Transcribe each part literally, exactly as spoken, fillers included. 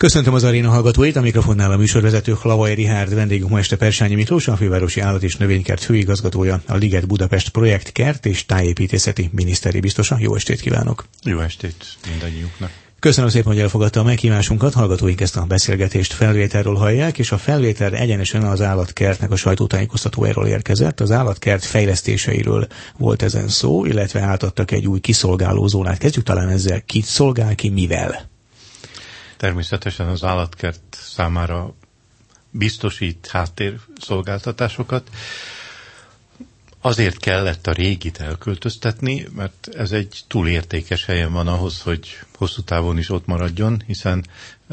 Köszöntöm az aréna hallgatóit, a mikrofonnál a műsorvezető Hlavai Richárd, vendégünk ma este Persányi Miklós, a Fővárosi Állat- és Növénykert főigazgatója, a Liget Budapest projekt kert- és tájépítészeti miniszteri biztosa. Jó estét kívánok! Jó estét mindannyiuknak! Köszönöm szépen, hogy elfogadta a meghívásunkat. Hallgatóink ezt a beszélgetést felvételről hallják, és a felvétel egyenesen az állatkertnek a sajtótájékoztatójáról érkezett. Az állatkert fejlesztéseiről volt ezen szó, illetve átadtak egy új kiszolgáló zónát. Kezdjük talán ezzel, ki szolgál ki mivel? Természetesen az állatkert számára biztosít háttérszolgáltatásokat. Azért kellett a régit elköltöztetni, mert ez egy túl értékes helyen van ahhoz, hogy hosszú távon is ott maradjon, hiszen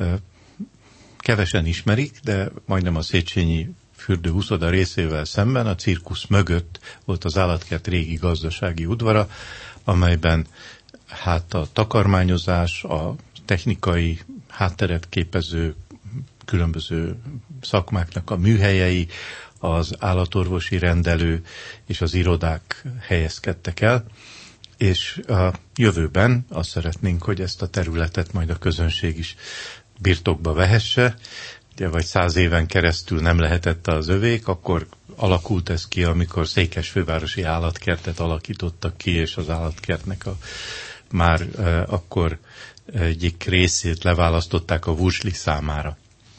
kevesen ismerik, de majdnem a Széchenyi fürdő úszoda részével szemben a cirkusz mögött volt az állatkert régi gazdasági udvara, amelyben hát a takarmányozás, a technikai hátteret képező különböző szakmáknak a műhelyei, az állatorvosi rendelő és az irodák helyezkedtek el, és a jövőben azt szeretnénk, hogy ezt a területet majd a közönség is birtokba vehesse, ugye, vagy száz éven keresztül nem lehetett az övék, akkor alakult ez ki, amikor Székesfővárosi állatkertet alakítottak ki, és az állatkertnek a, már e, akkor egyik részét leválasztották a Vursli számára.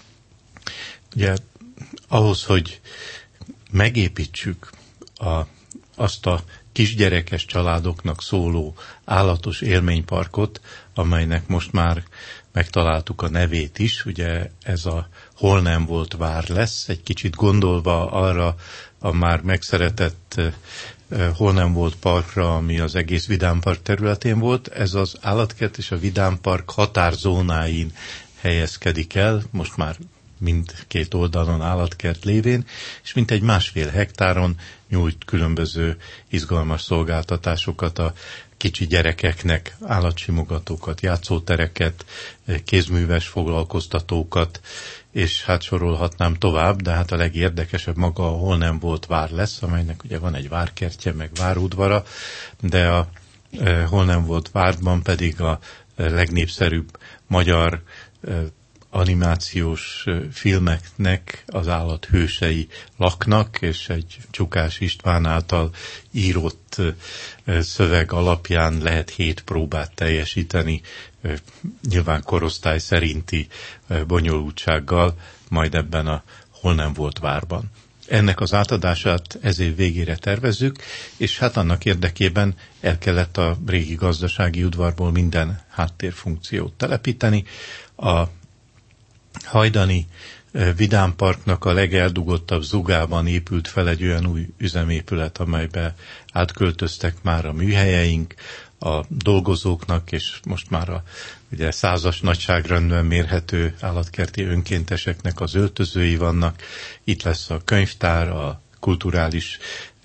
Ugye ahhoz, hogy megépítsük a, azt a kisgyerekes családoknak szóló állatos élményparkot, amelynek most már megtaláltuk a nevét is, ugye ez a Hol nem volt vár lesz, egy kicsit gondolva arra a már megszeretett Hol nem volt parkra, ami az egész Vidámpark területén volt. Ez az állatkert és a Vidámpark határzónáin helyezkedik el, most már mindkét oldalon állatkert lévén, és mintegy másfél hektáron nyújt különböző izgalmas szolgáltatásokat a kicsi gyerekeknek, állatsimogatókat, játszótereket, kézműves foglalkoztatókat, és hát sorolhatnám tovább, de hát a legérdekesebb maga a Hol nem volt vár lesz, amelynek ugye van egy várkertje, meg várudvara, de a e, Hol nem volt várban pedig a legnépszerűbb magyar e, animációs filmeknek az állathősei laknak, és egy Csukás István által írott szöveg alapján lehet hét próbát teljesíteni, nyilván korosztály szerinti bonyolultsággal, majd ebben a Hol nem volt várban. Ennek az átadását ez év végére tervezzük, és hát annak érdekében el kellett a régi gazdasági udvarból minden háttérfunkciót telepíteni. A hajdani Vidámparknak a legeldugottabb zugában épült fel egy olyan új üzemépület, amelybe átköltöztek már a műhelyeink, a dolgozóknak, és most már a ugye százas nagyságrendben mérhető állatkerti önkénteseknek az öltözői vannak. Itt lesz a könyvtár, a kulturális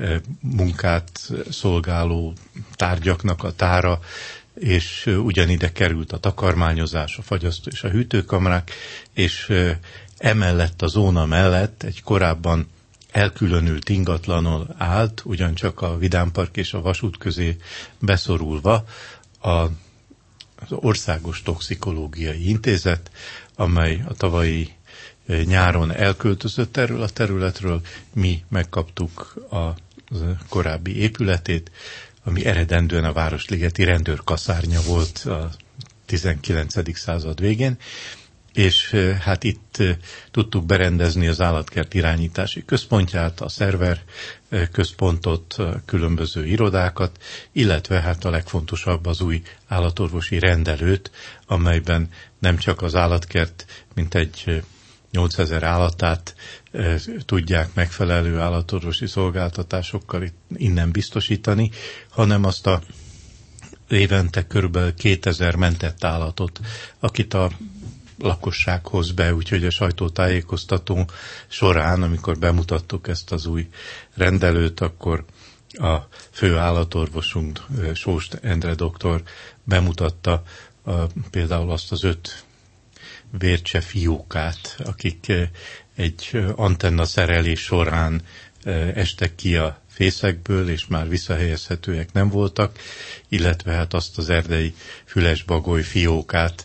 munkát szolgáló tárgyaknak a tára, és ugyanide került a takarmányozás, a fagyasztó és a hűtőkamrák, és emellett a zóna mellett egy korábban elkülönült ingatlanon állt, ugyancsak a Vidámpark és a vasút közé beszorulva az Országos Toxikológiai Intézet, amely a tavalyi nyáron elköltözött erről a területről. Mi megkaptuk a korábbi épületét, ami eredendően a Városligeti rendőrkaszárnya volt a tizenkilencedik század végén, és hát itt tudtuk berendezni az állatkert irányítási központját, a szerver központot, a különböző irodákat, illetve hát a legfontosabb az új állatorvosi rendelőt, amelyben nem csak az állatkert, mint egy nyolcezer állatát e, tudják megfelelő állatorvosi szolgáltatásokkal itt, innen biztosítani, hanem azt a évente körülbelül kétezer mentett állatot, akit a lakosság hoz be, úgyhogy a sajtótájékoztató során, amikor bemutattuk ezt az új rendelőt, akkor a fő állatorvosunk, Sóst Endre doktor bemutatta a, például azt az öt vércse fiókát, akik egy antenna szerelés során estek ki a fészekből, és már visszahelyezhetőek nem voltak, illetve hát azt az erdei fülesbagoly fiókát,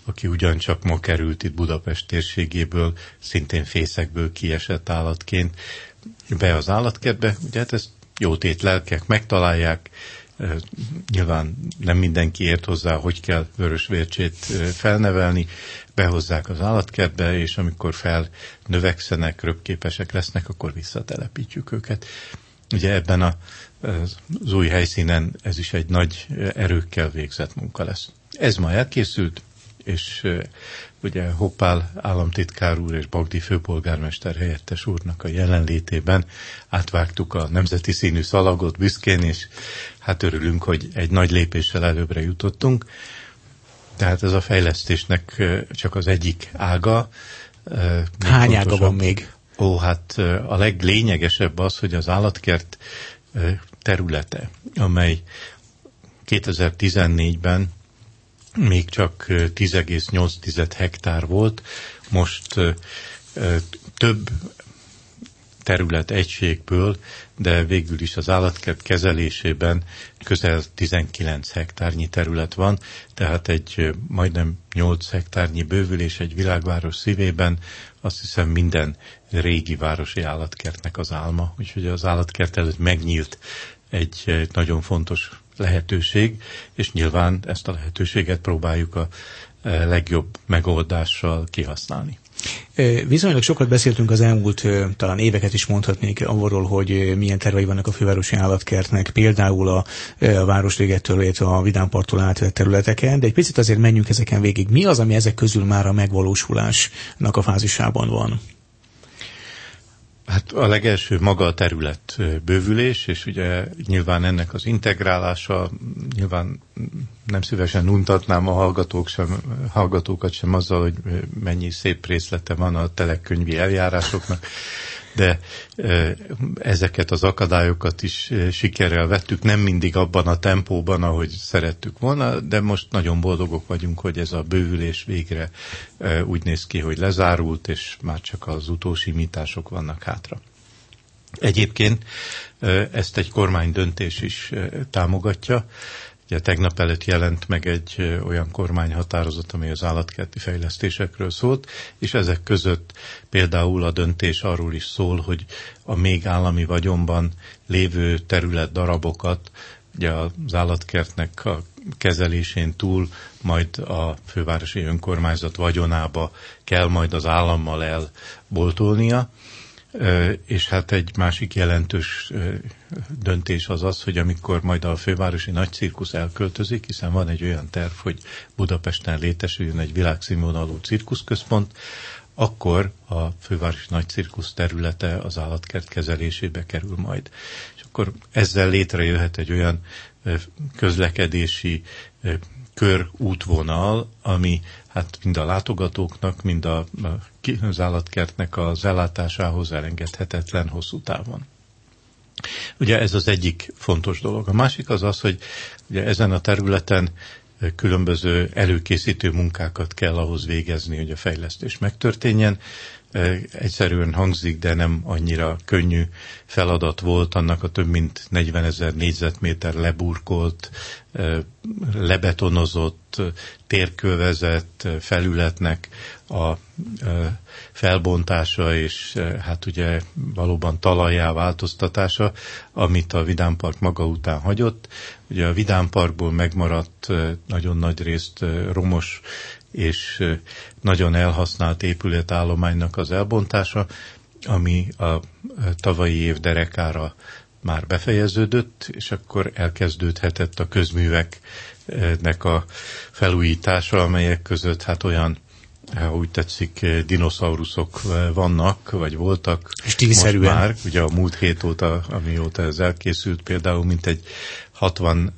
aki ugyancsak ma került itt Budapest térségéből, szintén fészekből kiesett állatként be az állatkertbe. Ugye hát ezt jótét lelkek megtalálják, nyilván nem mindenki ért hozzá, hogy kell vörösvércsét felnevelni, behozzák az állatkertbe, és amikor felnövekszenek, röpképesek lesznek, akkor visszatelepítjük őket. Ugye ebben a, az új helyszínen ez is egy nagy erőkkel végzett munka lesz. Ez ma elkészült, és ugye Hoppál államtitkár úr és Bagdi főpolgármester helyettes úrnak a jelenlétében átvágtuk a nemzeti színű szalagot büszkén, és hát örülünk, hogy egy nagy lépéssel előbbre jutottunk. Tehát ez a fejlesztésnek csak az egyik ága. Hány ága van még? Ó, hát a leglényegesebb az, hogy az állatkert területe, amely kétezer-tizennégyben még csak tíz egész nyolc hektár volt, most több terület egységből, de végül is az állatkert kezelésében közel tizenkilenc hektárnyi terület van, tehát egy majdnem nyolc hektárnyi bővülés egy világváros szívében, azt hiszem minden régi városi állatkertnek az álma, úgyhogy az állatkert előtt megnyílt egy nagyon fontos lehetőség, és nyilván ezt a lehetőséget próbáljuk a legjobb megoldással kihasználni. Viszonylag sokat beszéltünk az elmúlt, talán éveket is mondhatnék arról, hogy milyen tervei vannak a fővárosi állatkertnek, például a, a Városligettől, illetve a Vidámparktól átvett területeken, de egy picit azért menjünk ezeken végig. Mi az, ami ezek közül már a megvalósulásnak a fázisában van? Hát a legelső maga a terület bővülés, és ugye nyilván ennek az integrálása, nyilván nem szívesen untatnám a hallgatók sem, hallgatókat sem azzal, hogy mennyi szép részlete van a telekönyvi eljárásoknak, de ezeket az akadályokat is sikerrel vettük, nem mindig abban a tempóban, ahogy szerettük volna, de most nagyon boldogok vagyunk, hogy ez a bővülés végre úgy néz ki, hogy lezárult, és már csak az utósimítások vannak hátra. Egyébként ezt egy kormánydöntés is támogatja. Ugye tegnap előtt jelent meg egy olyan kormányhatározat, amely az állatkerti fejlesztésekről szólt, és ezek között például a döntés arról is szól, hogy a még állami vagyonban lévő terület darabokat, ugye az állatkertnek a kezelésén túl majd a fővárosi önkormányzat vagyonába kell majd az állammal elboltolnia, és hát egy másik jelentős döntés az az, hogy amikor majd a fővárosi nagycirkusz elköltözik, hiszen van egy olyan terv, hogy Budapesten létesüljön egy világszínvonalú cirkuszközpont, akkor a fővárosi nagycirkusz területe az állatkert kezelésébe kerül majd. És akkor ezzel létrejöhet egy olyan közlekedési körútvonal, ami hát mind a látogatóknak, mind a, az állatkertnek az ellátásához elengedhetetlen hosszú távon. Ugye ez az egyik fontos dolog. A másik az az, hogy ugye ezen a területen különböző előkészítő munkákat kell ahhoz végezni, hogy a fejlesztés megtörténjen. Egyszerűen hangzik, de nem annyira könnyű feladat volt annak a több mint negyvenezer négyzetméter leburkolt, lebetonozott, térkövezett felületnek a felbontása és hát ugye valóban talajjá változtatása, amit a Vidámpark maga után hagyott. Ugye a Vidámparkból megmaradt nagyon nagy részt romos és nagyon elhasznált épületállománynak az elbontása, ami a tavalyi év derekára már befejeződött, és akkor elkezdődhetett a közműveknek a felújítása, amelyek között hát olyan, ha úgy tetszik, dinoszauruszok vannak, vagy voltak. Stílszerűen. Most már, ugye a múlt hét óta, amióta ez elkészült, például mint egy hatvan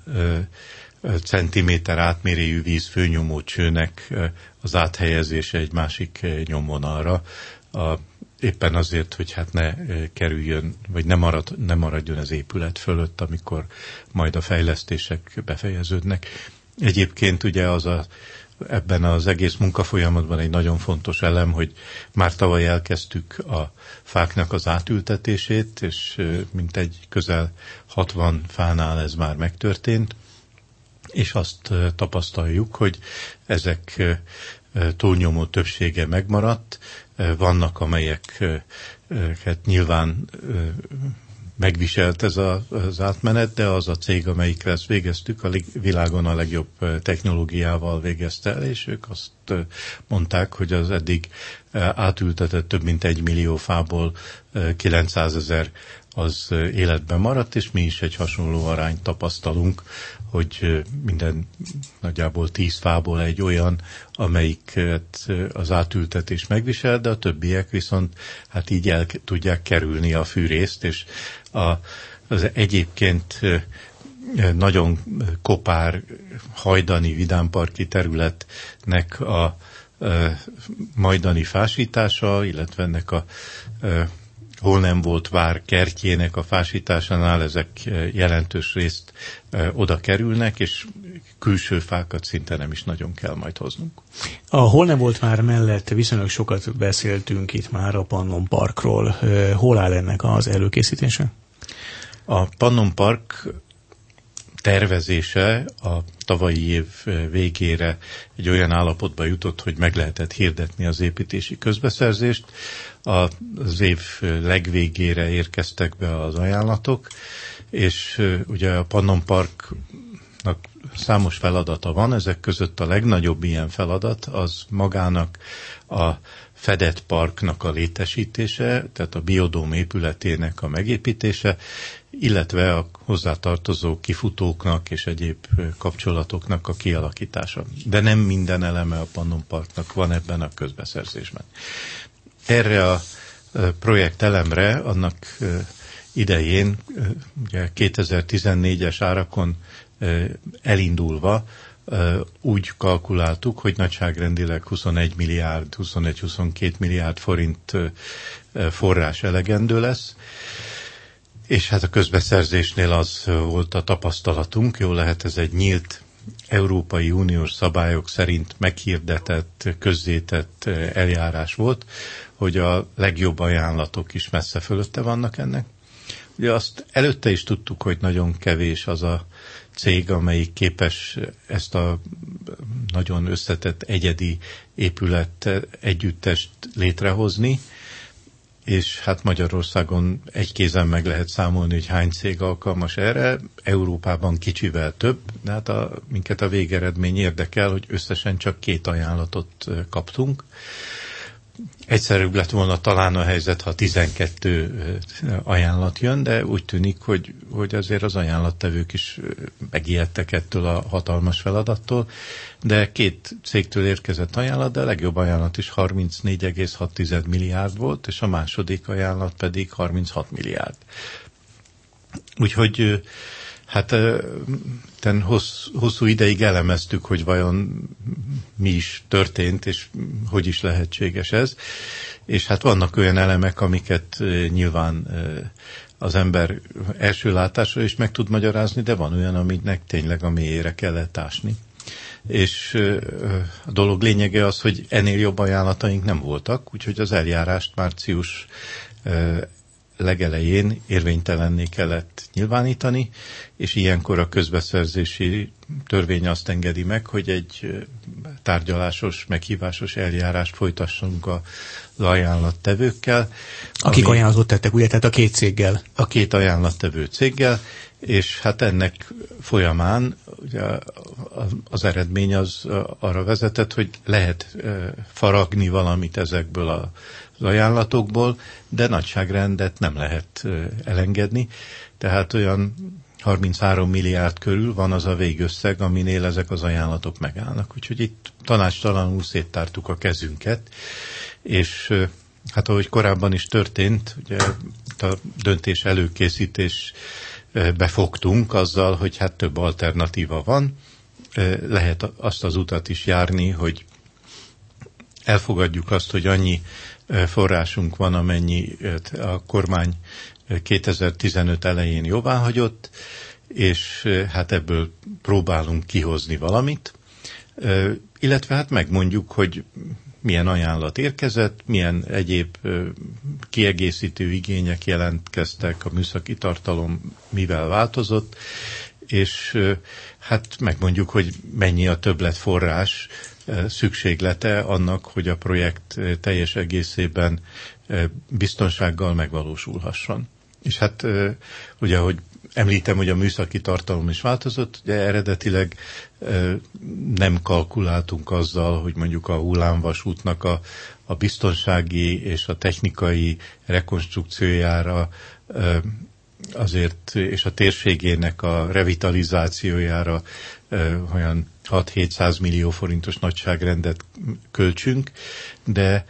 centiméter átmérőjű víz főnyomó csőnek az áthelyezése egy másik nyomvonalra, a, éppen azért, hogy hát ne kerüljön, vagy ne, marad, ne maradjon az épület fölött, amikor majd a fejlesztések befejeződnek. Egyébként ugye az a, ebben az egész munkafolyamatban egy nagyon fontos elem, hogy már tavaly elkezdtük a fáknak az átültetését, és mintegy közel hatvan fánál ez már megtörtént, és azt tapasztaljuk, hogy ezek túlnyomó többsége megmaradt. Vannak, amelyeket nyilván megviselt ez a, az átmenet, de az a cég, amelyikre ezt végeztük, a világon a legjobb technológiával végezte el, és ők azt mondták, hogy az eddig átültetett több mint egy millió fából kilencszázezer az életben maradt, és mi is egy hasonló arányt tapasztalunk, hogy minden nagyjából tíz fából egy olyan, amelyiket az átültetés megvisel, de a többiek viszont hát így el tudják kerülni a fűrészt, és a, az egyébként nagyon kopár, hajdani vidámparki területnek a, a majdani fásítása, illetve ennek a, a hol nem volt vár kertjének a fásításánál ezek jelentős részt oda kerülnek, és külső fákat szinte nem is nagyon kell majd hoznunk. A hol nem volt vár mellett viszonylag sokat beszéltünk itt már a Pannon Parkról. Hol áll ennek az előkészítése? A Pannon Park tervezése a tavalyi év végére egy olyan állapotba jutott, hogy meg lehetett hirdetni az építési közbeszerzést. Az év legvégére érkeztek be az ajánlatok, és ugye a Pannon Parknak számos feladata van, ezek között a legnagyobb ilyen feladat az magának a fedett parknak a létesítése, tehát a biodóm épületének a megépítése, illetve a hozzátartozó kifutóknak és egyéb kapcsolatoknak a kialakítása. De nem minden eleme a Pannon Parknak van ebben a közbeszerzésben. Erre a projekt elemre annak idején, ugye kétezer-tizennégyes árakon elindulva úgy kalkuláltuk, hogy nagyságrendileg huszonegy milliárd, huszonegy-huszonkettő milliárd forint forrás elegendő lesz, és hát a közbeszerzésnél az volt a tapasztalatunk, jó lehet ez egy nyílt Európai Uniós szabályok szerint meghirdetett, közzétett eljárás volt, hogy a legjobb ajánlatok is messze fölötte vannak ennek. Ugye azt előtte is tudtuk, hogy nagyon kevés az a cég, amelyik képes ezt a nagyon összetett egyedi épület együttest létrehozni, és hát Magyarországon egy kézen meg lehet számolni, hogy hány cég alkalmas erre, Európában kicsivel több, de hát a, minket a végeredmény érdekel, hogy összesen csak két ajánlatot kaptunk. Egyszerűbb lett volna talán a helyzet, ha tizenkettő ajánlat jön, de úgy tűnik, hogy, hogy azért az ajánlattevők is megijedtek ettől a hatalmas feladattól, de két cégtől érkezett ajánlat, de a legjobb ajánlat is harmincnégy egész hat milliárd volt, és a második ajánlat pedig harminchat milliárd. Úgyhogy hát ten hossz, hosszú ideig elemeztük, hogy vajon mi is történt, és hogy is lehetséges ez. És hát vannak olyan elemek, amiket nyilván az ember első látásra is meg tud magyarázni, de van olyan, aminek tényleg a mélyére kellett ásni. És a dolog lényege az, hogy ennél jobb ajánlataink nem voltak, úgyhogy az eljárást március legelején érvénytelenné kellett nyilvánítani, és ilyenkor a közbeszerzési törvény azt engedi meg, hogy egy tárgyalásos, meghívásos eljárást folytassunk az ajánlattevőkkel. Akik ami, ajánlatot tettek, ugye, tehát a két céggel? A két ajánlattevő céggel, és hát ennek folyamán ugye, az eredmény az arra vezetett, hogy lehet faragni valamit ezekből a az ajánlatokból, de nagyságrendet nem lehet elengedni. Tehát olyan harminchárom milliárd körül van az a végösszeg, aminél ezek az ajánlatok megállnak. Úgyhogy itt tanácstalanul széttártuk a kezünket, és hát ahogy korábban is történt, ugye a döntés előkészítés befogtunk azzal, hogy hát több alternatíva van. Lehet azt az utat is járni, hogy elfogadjuk azt, hogy annyi forrásunk van, amennyi a kormány kétezer-tizenöt elején jóváhagyott, és hát ebből próbálunk kihozni valamit, illetve hát megmondjuk, hogy milyen ajánlat érkezett, milyen egyéb kiegészítő igények jelentkeztek, a műszaki tartalom mivel változott, és hát megmondjuk, hogy mennyi a többletforrás szükséglete annak, hogy a projekt teljes egészében biztonsággal megvalósulhasson. És hát ugye, ahogy említem, hogy a műszaki tartalom is változott, de eredetileg nem kalkuláltunk azzal, hogy mondjuk a hullámvasútnak a, a biztonsági és a technikai rekonstrukciójára azért, és a térségének a revitalizációjára olyan hat-hétszáz millió forintos nagyságrendet költsünk, de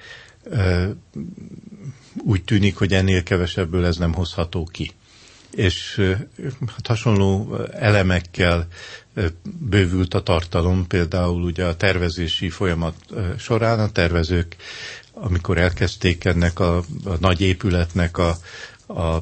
úgy tűnik, hogy ennél kevesebből ez nem hozható ki. És hát hasonló elemekkel bővült a tartalom, például ugye a tervezési folyamat során a tervezők, amikor elkezdték ennek a, a nagy épületnek a, a, a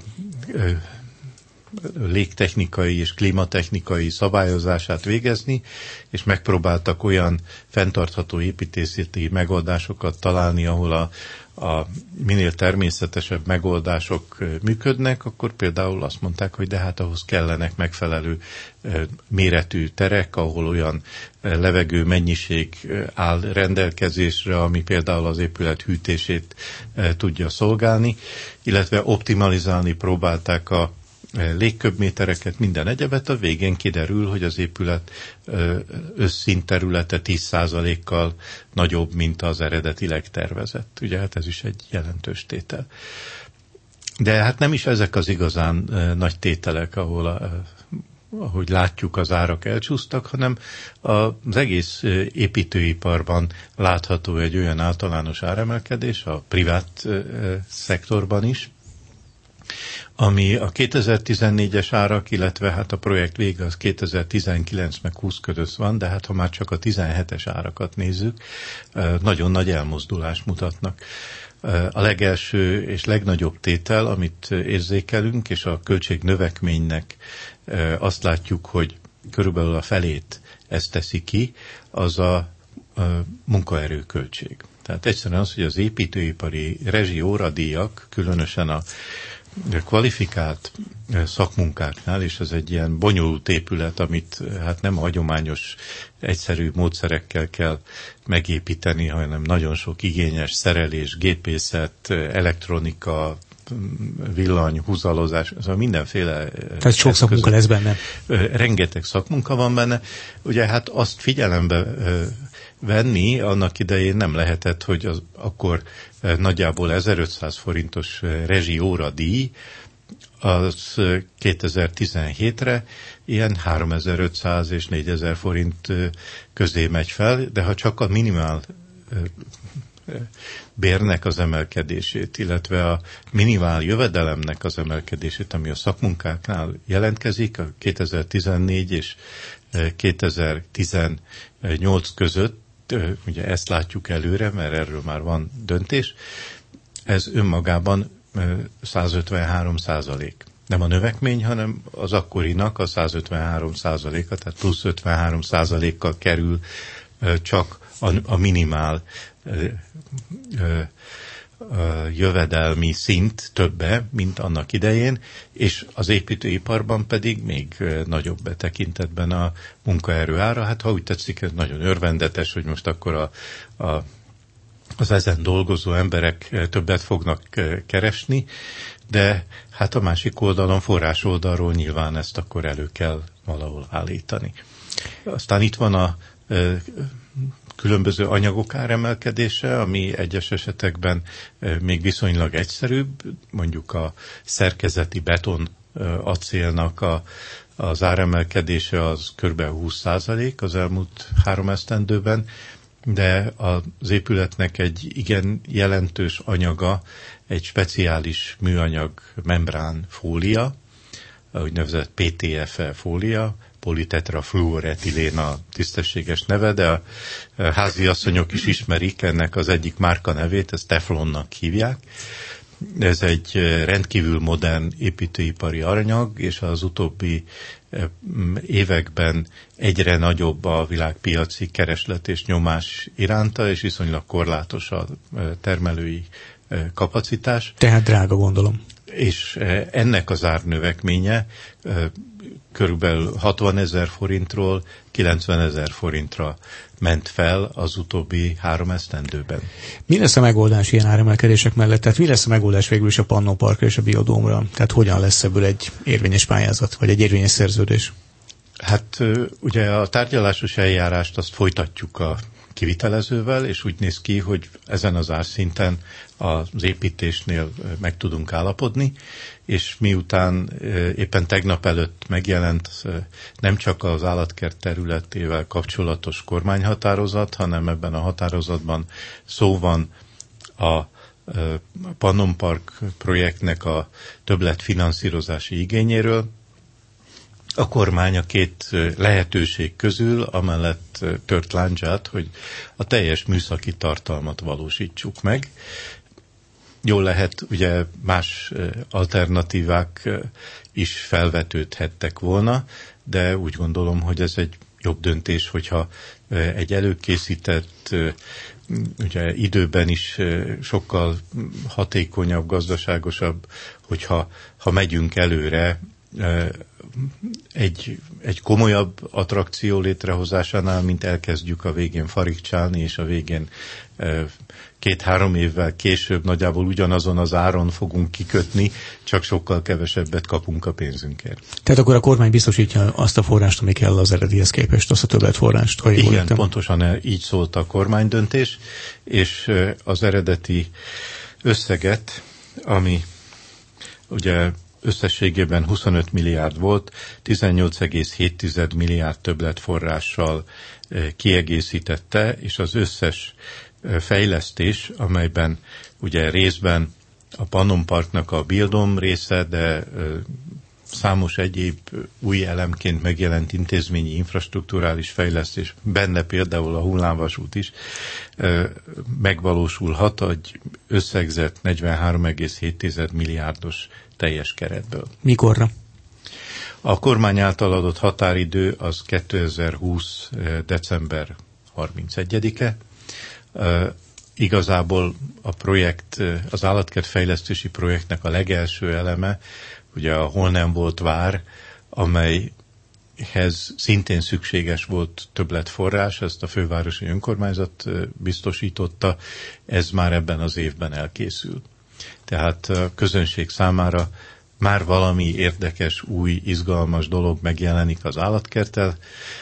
légtechnikai és klímatechnikai szabályozását végezni, és megpróbáltak olyan fenntartható építészeti megoldásokat találni, ahol a, a minél természetesebb megoldások működnek, akkor például azt mondták, hogy de hát ahhoz kellenek megfelelő méretű terek, ahol olyan levegő mennyiség áll rendelkezésre, ami például az épület hűtését tudja szolgálni, illetve optimalizálni próbálták a légköbmétereket, minden egyebet, a végén kiderül, hogy az épület összszínterülete tíz százalékkal nagyobb, mint az eredetileg tervezett. Ugye hát ez is egy jelentős tétel. De hát nem is ezek az igazán nagy tételek, ahol a, ahogy látjuk, az árak elcsúsztak, hanem az egész építőiparban látható egy olyan általános áremelkedés, a privát szektorban is, ami a kétezer-tizennégyes árak, illetve hát a projekt vége az kétezer-tizenkilenc meg húsz között van, de hát ha már csak a tizenhetes árakat nézzük, nagyon nagy elmozdulást mutatnak. A legelső és legnagyobb tétel, amit érzékelünk, és a költség növekménynek azt látjuk, hogy körülbelül a felét ezt teszi ki, az a munkaerőköltség. Tehát egyszerűen az, hogy az építőipari rezsi óradíjak, különösen a kvalifikált szakmunkáknál, és ez egy ilyen bonyolult épület, amit hát nem hagyományos, egyszerű módszerekkel kell megépíteni, hanem nagyon sok igényes szerelés, gépészet, elektronika, villany, húzalozás, szóval mindenféle... Tehát sok szakmunka lesz benne. Rengeteg szakmunka van benne. Ugye hát azt figyelembe venni annak idején nem lehetett, hogy az akkor nagyjából ezerötszáz forintos rezsi óradíj, az kétezer-tizenhétre ilyen háromezer-ötszáz és négyezer forint közé megy fel, de ha csak a minimál bérnek az emelkedését, illetve a minimál jövedelemnek az emelkedését, ami a szakmunkáknál jelentkezik, a kétezer-tizennégy és kétezer-tizennyolc között, ugye ezt látjuk előre, mert erről már van döntés, ez önmagában százötvenhárom százalék. Nem a növekmény, hanem az akkorinak a százötvenhárom százaléka, tehát plusz ötvenhárom százalékkal kerül csak a, a minimál jövedelmi szint többe, mint annak idején, és az építőiparban pedig még nagyobb betekintetben a munkaerő ára. Hát ha úgy tetszik, ez nagyon örvendetes, hogy most akkor a, a, az ezen dolgozó emberek többet fognak keresni, de hát a másik oldalon, forrás oldalról nyilván ezt akkor elő kell valahol állítani. Aztán itt van a különböző anyagok áremelkedése, ami egyes esetekben még viszonylag egyszerűbb, mondjuk a szerkezeti beton acélnak a, az áremelkedése az kb. húsz százalék az elmúlt három esztendőben, de az épületnek egy igen jelentős anyaga egy speciális műanyag membrán fólia, úgynevezett pé té ef e fólia, politetrafluoretilén a tisztességes neve, de a háziasszonyok is ismerik ennek az egyik márka nevét, ezt teflonnak hívják. Ez egy rendkívül modern építőipari anyag, és az utóbbi években egyre nagyobb a világpiaci kereslet és nyomás iránta, és viszonylag korlátos a termelői kapacitás. Tehát drága, gondolom. és ennek az árnövekménye körülbelül hatvanezer forintról kilencvenezer forintra ment fel az utóbbi három esztendőben. Mi lesz a megoldás ilyen áremelkedések mellett? Tehát mi lesz a megoldás végül is a Pannonparkra és a Biodómra? Tehát hogyan lesz ebből egy érvényes pályázat, vagy egy érvényes szerződés? Hát ugye a tárgyalásos eljárást azt folytatjuk a kivitelezővel, és úgy néz ki, hogy ezen az árszinten az építésnél meg tudunk állapodni, és miután éppen tegnap előtt megjelent nem csak az állatkert területével kapcsolatos kormányhatározat, hanem ebben a határozatban szó van a Pannonpark projektnek a többletfinanszírozási igényéről. A kormány a két lehetőség közül amellett tört láncsát, hogy a teljes műszaki tartalmat valósítsuk meg. Jól lehet, ugye más alternatívák is felvetődhettek volna, de úgy gondolom, hogy ez egy jobb döntés, hogyha egy előkészített, ugye időben is sokkal hatékonyabb, gazdaságosabb, hogyha ha megyünk előre, egy, egy komolyabb attrakció létrehozásánál, mint elkezdjük a végén farigcsálni, és a végén két-három évvel később nagyjából ugyanazon az áron fogunk kikötni, csak sokkal kevesebbet kapunk a pénzünkért. Tehát akkor a kormány biztosítja azt a forrást, ami kell az eredetihez képest, azt a többletforrást, ha jól Igen, értem. pontosan így szólt a kormánydöntés, és az eredeti összeget, ami ugye összességében huszonöt milliárd volt, tizennyolc egész hét milliárd többletforrással kiegészítette, és az összes fejlesztés, amelyben ugye részben a Pannonparknak a Biodóm része, de számos egyéb új elemként megjelent intézményi infrastrukturális fejlesztés, benne például a hullámvasút is, megvalósulhat egy összegzett negyvenhárom egész hét milliárdos teljes keretből. Mikorra? A kormány által adott határidő az kétezer-húsz. december harmincegyedike. Igazából a projekt, az állatkert fejlesztési projektnek a legelső eleme, ugye a Hol nem volt vár, amelyhez szintén szükséges volt többletforrás, ezt a fővárosi önkormányzat biztosította, ez már ebben az évben elkészül. Tehát a közönség számára már valami érdekes, új, izgalmas dolog megjelenik az állatkerttel,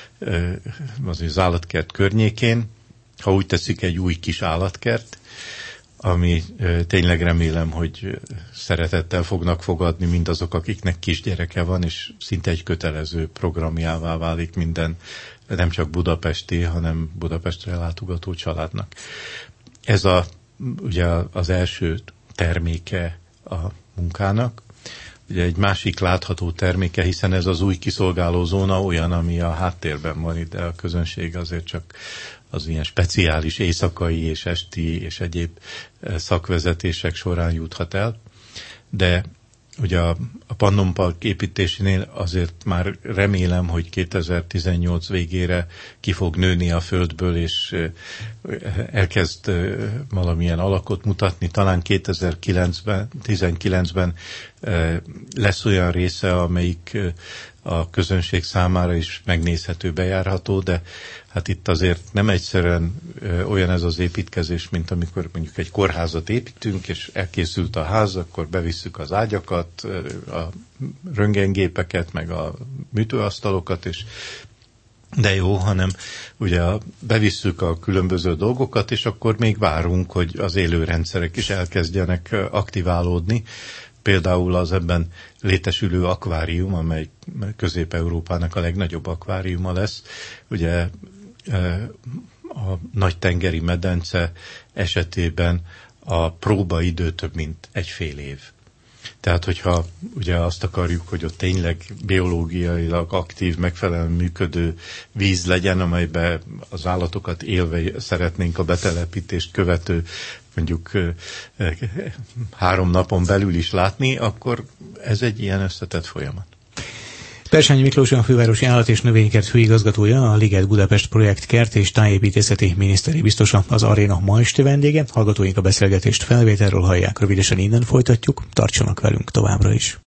az állatkert környékén. Ha úgy teszik, egy új kis állatkert, ami tényleg remélem, hogy szeretettel fognak fogadni mindazok, akiknek kisgyereke van, és szinte egy kötelező programjává válik minden, nem csak budapesti, hanem Budapestre látogató családnak. Ez a, ugye az első terméke a munkának. Ugye egy másik látható terméke, hiszen ez az új kiszolgáló zóna olyan, ami a háttérben van, ide a közönség azért csak az ilyen speciális éjszakai és esti és egyéb szakvezetések során juthat el. De ugye a, a Pannonpark építésénél azért már remélem, hogy kétezer-tizennyolc végére ki fog nőni a földből, és elkezd valamilyen alakot mutatni. Talán kétezer-tizenkilencben lesz olyan része, amelyik a közönség számára is megnézhető, bejárható, de hát itt azért nem egyszerűen olyan ez az építkezés, mint amikor mondjuk egy kórházat építünk, és elkészült a ház, akkor bevisszük az ágyakat, a röntgengépeket, meg a műtőasztalokat, és de jó, hanem ugye bevisszük a különböző dolgokat, és akkor még várunk, hogy az élő rendszerek is elkezdjenek aktiválódni. Például az ebben létesülő akvárium, amely Közép-Európának a legnagyobb akváriuma lesz, ugye a nagy tengeri medence esetében a próbaidő több mint egy fél év. Tehát, hogyha ugye azt akarjuk, hogy ott tényleg biológiailag aktív, megfelelően működő víz legyen, amelybe az állatokat élve szeretnénk a betelepítést követő mondjuk három napon belül is látni, akkor ez egy ilyen összetett folyamat. Persányi Miklós a fővárosi állat- és növénykert főigazgatója, a Liget Budapest projekt kert és tájépítészeti miniszteri biztosa, az aréna ma esti vendége. Hallgatóink a beszélgetést felvételről hallják, rövidesen innen folytatjuk, tartsanak velünk továbbra is.